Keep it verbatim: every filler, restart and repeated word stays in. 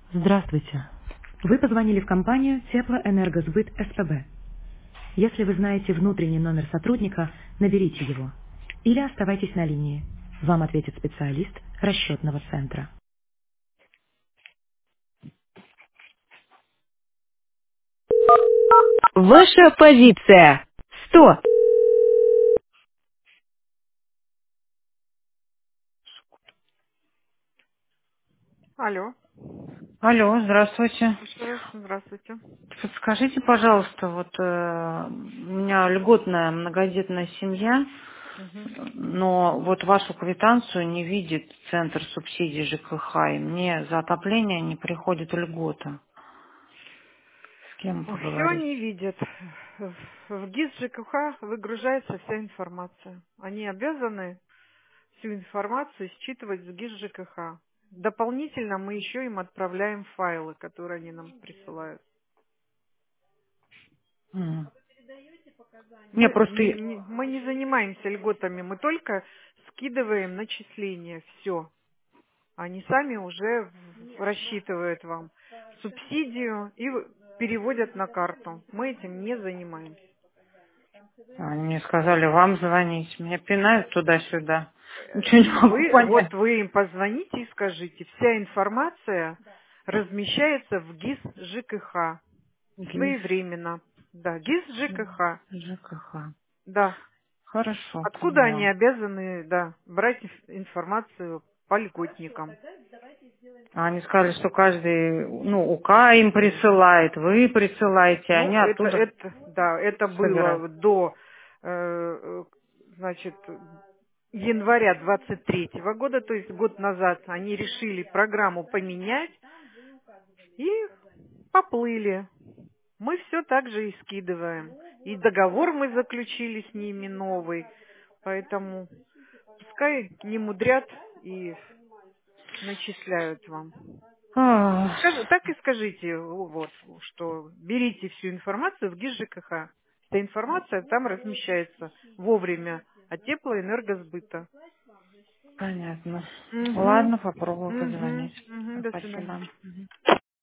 Здравствуйте. Вы позвонили в компанию Теплоэнергосбыт СПБ. Если вы знаете внутренний номер сотрудника, наберите его. Или оставайтесь на линии. Вам ответит специалист расчетного центра. Ваша позиция. Сто. Алло, Алло, здравствуйте. еще раз здравствуйте. Подскажите, пожалуйста, вот э, у меня льготная многодетная семья, Мгм. но вот вашу квитанцию не видит Центр субсидий ЖКХ, и мне за отопление не приходит льгота. С кем Все поговорить? они видят. В в ГИС ЖКХ выгружается вся информация. Они обязаны всю информацию считывать с ГИС ЖКХ. Дополнительно мы еще им отправляем файлы, которые они нам присылают. М. Я Мы просто... не, не- мы не занимаемся льготами, мы только скидываем начисления, все. Они сами уже в- рассчитывают вам субсидию и в- переводят на карту. Мы этим не занимаемся. Они мне сказали вам звонить, меня пинают туда-сюда. Э, Ничего не могу Вы, понять. вот вы им позвоните и скажите, вся информация размещается в ГИС ЖКХ ГИС своевременно. Да, ГИС ЖКХ, ЖКХ. да. Хорошо, Откуда они поняла. обязаны, да, брать инф- информацию по льготникам? А Они сказали, что каждый, ну, УК им присылает, вы присылаете, Ну, они это, оттуда это, да, это собирают. было до, э, э, значит, января двадцать третьего года, то есть год назад, они решили программу поменять и поплыли. Мы все так же и скидываем. И договор мы заключили с ними новый, поэтому пускай не мудрят и начисляют вам. Ах, Скажи- так и скажите, вот, что берите всю информацию в ГИС ЖКХ. Вся информация там размещается вовремя от теплоэнергосбыта. понятно. Угу. Ладно, попробую Угу. позвонить. Угу. До свидания. Спасибо. Мгм.